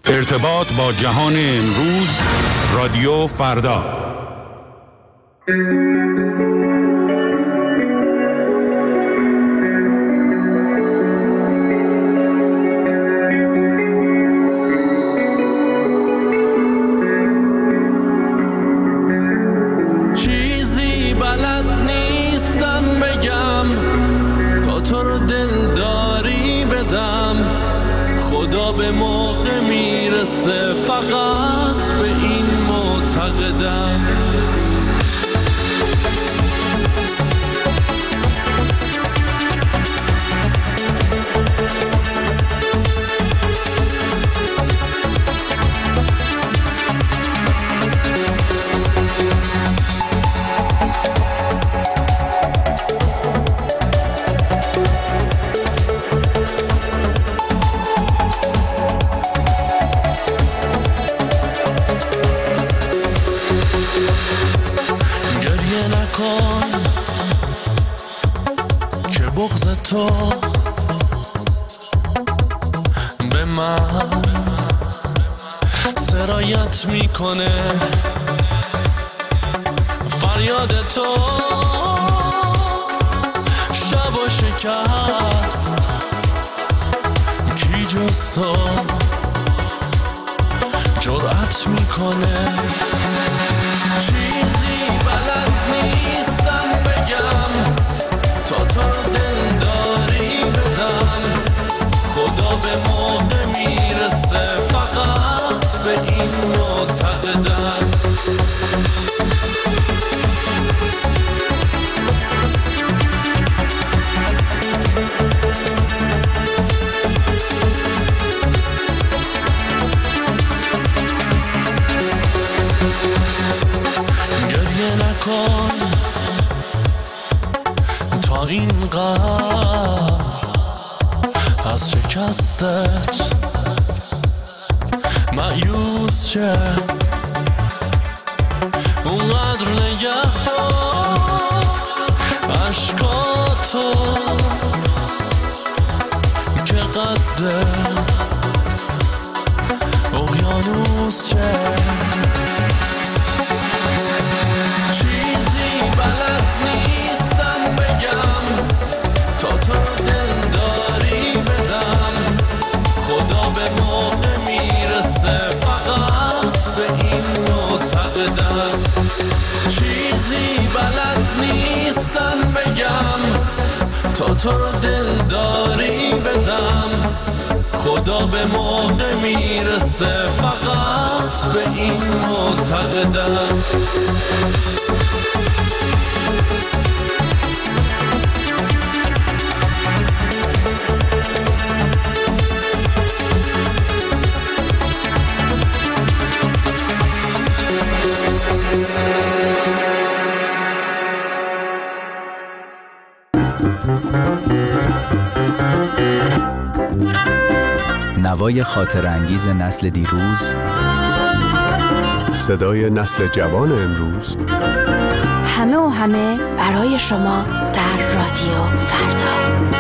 ارتباط با جهان امروز، رادیو فردا. چیزی بلد نیستم بگم تا تو رو دلداری بدم، خدا به موقع میرسه فقط به این معتقدم. که بغض تو به من سرایت میکنه، فریاد تو شب و شکست، کی جز تو جرأت میکنه. چیزی بلد نیستم بگم تا تو رو دلداری بدم، خدا به موقع میرسه فقط به این معتقدم. گریه نکن تا اینقدر از شکستت مایوس شه، اونقدر نگه عشقاتو که قد اقیانوس شه. چیزی بلد نیستم بگم تا تو رو دلداری بدم، خدا به موقع میرسه فقط به این معتقدم. چیزی بلد نیستم بگم تا تو رو دلداری بدم، خدا به موقع میرسه فقط به این معتقدم. نوای خاطر انگیز نسل دیروز، صدای نسل جوان امروز، همه و همه برای شما در رادیو فردا.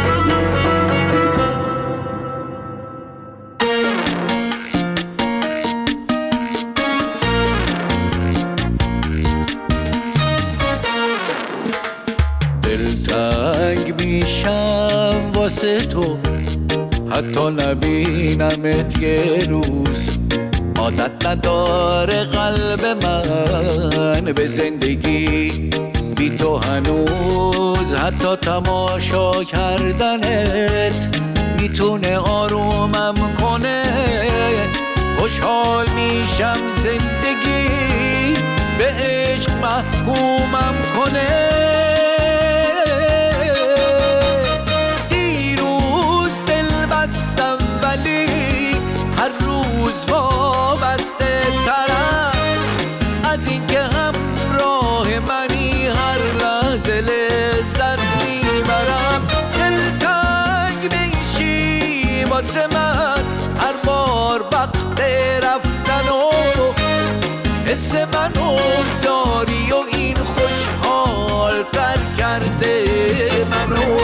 دلتنگ میشم واسه تو، حتی نبینمت یه روز. عادت نداره قلب من به زندگی بی تو هنوز، حتی تماشا کردنت میتونه آرومم کنه. خوشحال میشم زندگی به عشق محکومم کنه. هر روز وابسته ترم از این که همراه منی، هر لحظه لذت میبرم. دلتنگ میشی واسه من هر بار وقت رفتن و حس منو داری و این خوشحال تر کرده منو.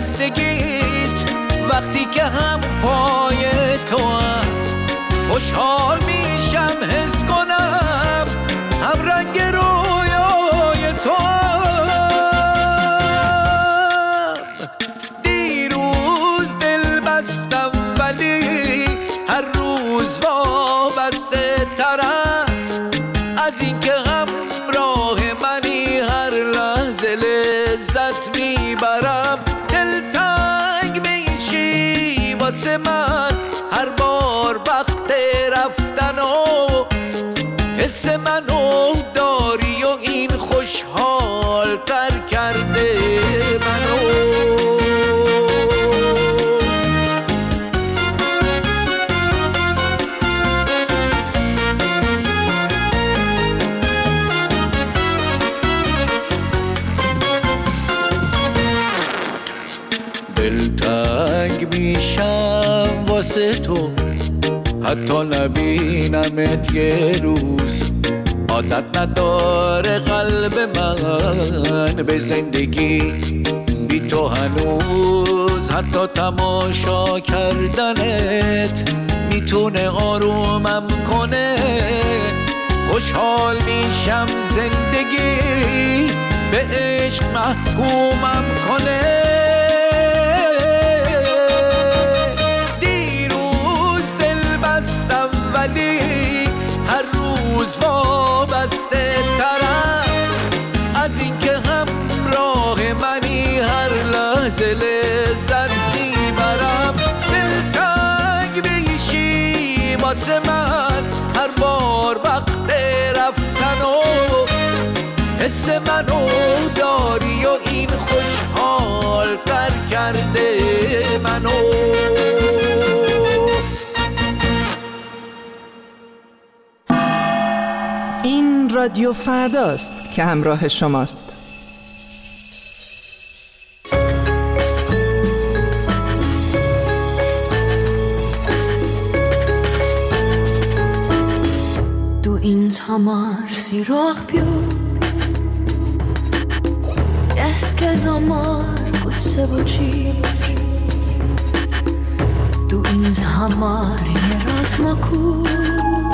خستگیت وقتی که هم پای تو هم خوشحال میشم حس کنم هم رنگ رویای تو هم. دیروز دل بستم ولی هر روز وابسته ترم از این که همراه منی هر لحظه لذت میبرم. دلتنگ میشی واسه من هر بار وقت رفتن و حس منو داری و این خوشحال تر کرده منو. دلتنگ میشم واسه تو حتی نبینمت یه روز. عادت نداره قلب من به زندگی بی تو هنوز. حتی تماشا کردنت میتونه آرومم کنه. خوشحال میشم زندگی به عشق محکومم کنه. ولی هر روز وابسته ترم از این که همراه منی هر لحظه لذت میبرم. دلتنگ میشی واسه من هر بار وقت رفتن و حس منو داری و این خوشحال تر کرده منو. این رادیو فرداست که همراه شماست. Du ins hamar sirach più Eske zamar kutse bochir Du ins hamar yeras makur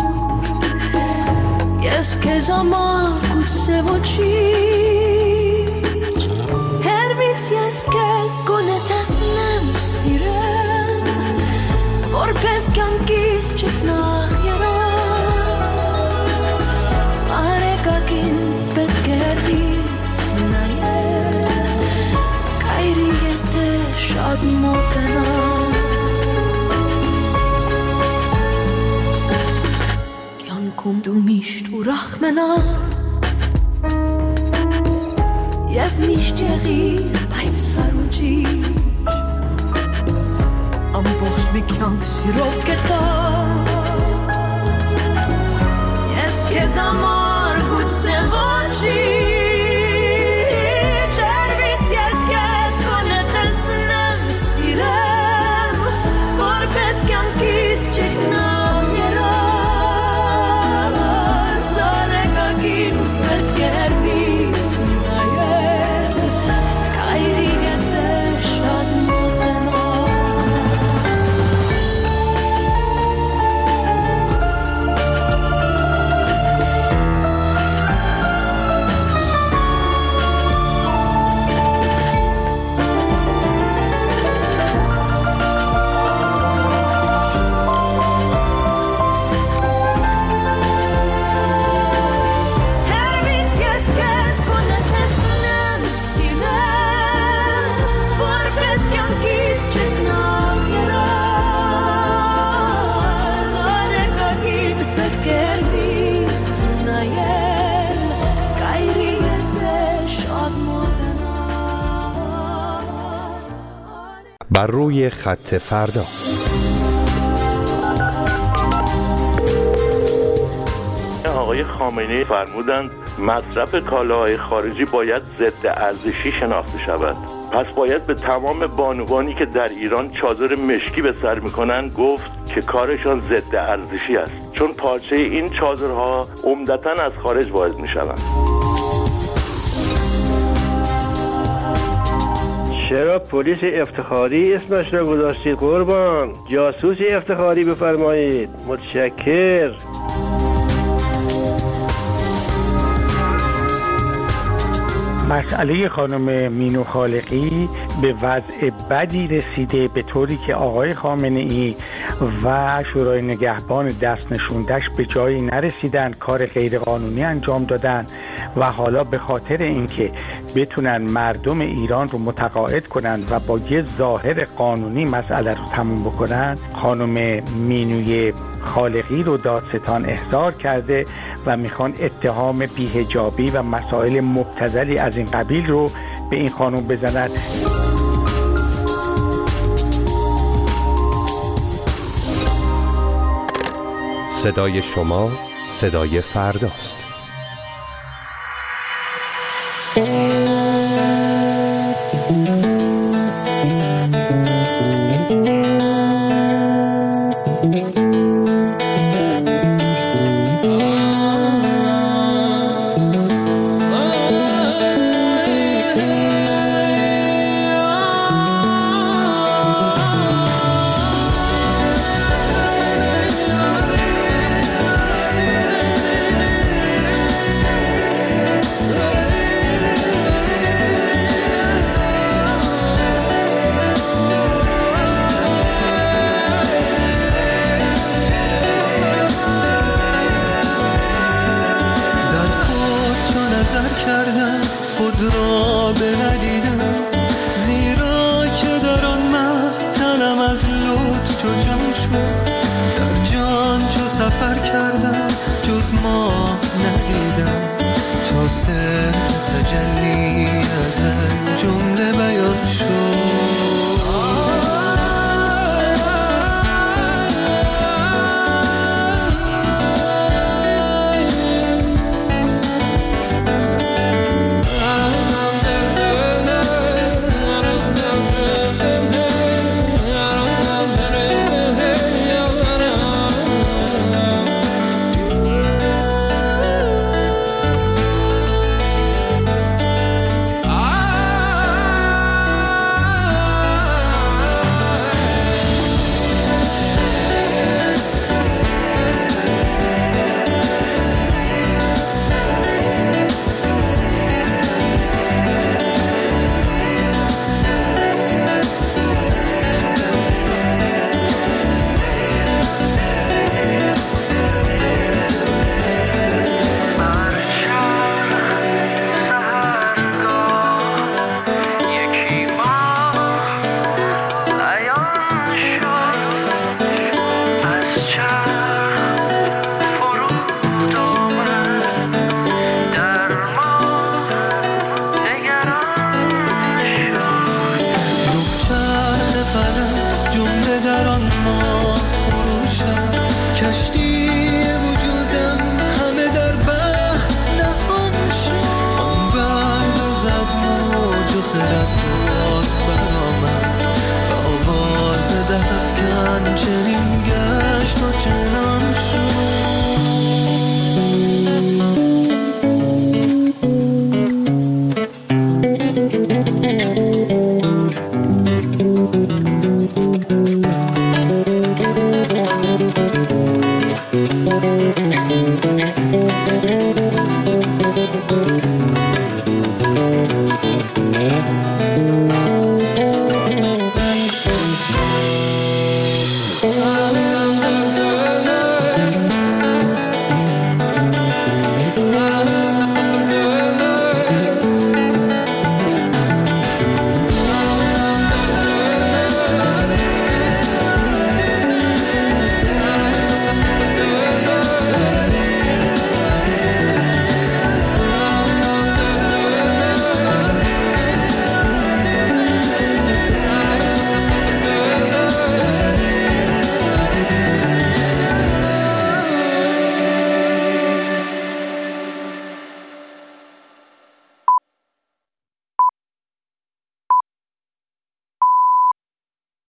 Eske zamar kutse bochir Her vits eskes konetes nem sirem Vorpes kankis cheknach yeras Aregakin betgervits naye Kairiyete shad motenaz Kyankum du misht u rachmena Yev misht yeghir bayt sarujish Am bochsh mi kyank sirov ketar Eske zamar kutse vochir Chervits eskes konetes nem sirem Vorpes kyankis cheknam yeraz Zaregagin betgervits nayem Kairiyete shad motenaz Hervits eskes konetes nem sirem Vorpes kyankis cheknam yeraz Zaregagin betgervits nayem Kairiyete shad motenaz بر روی خط فردا. آقای خامنه‌ای فرمودند مصرف کالاهای خارجی باید ضد ارزشی شناخته شود. پس باید به تمام بانوانی که در ایران چادر مشکی به سر می‌کنند گفت که کارشان ضد ارزشی است، چون پارچه این چادرها عمدتاً از خارج وارد می‌شوند. چرا پلیس افتخاری اسمش را گذاشتید قربان؟ جاسوس افتخاری بفرمایید. متشکر. مسئله خانم مینو خالقی به وضع بدی رسیده، به طوری که آقای خامنه ای و شورای نگهبان دست نشوندش به جایی نرسیدن، کار غیرقانونی انجام دادن و حالا به خاطر اینکه بتونن مردم ایران رو متقاعد کنن و با یه ظاهر قانونی مسئله رو تموم بکنن، خانم مینوی خالقی رو دادستان احضار کرده و میخوان اتهام بی‌حجابی و مسائل مبتذلی از این قبیل رو به این خانم بزنند. صدای شما صدای فرداست. چنین گشت و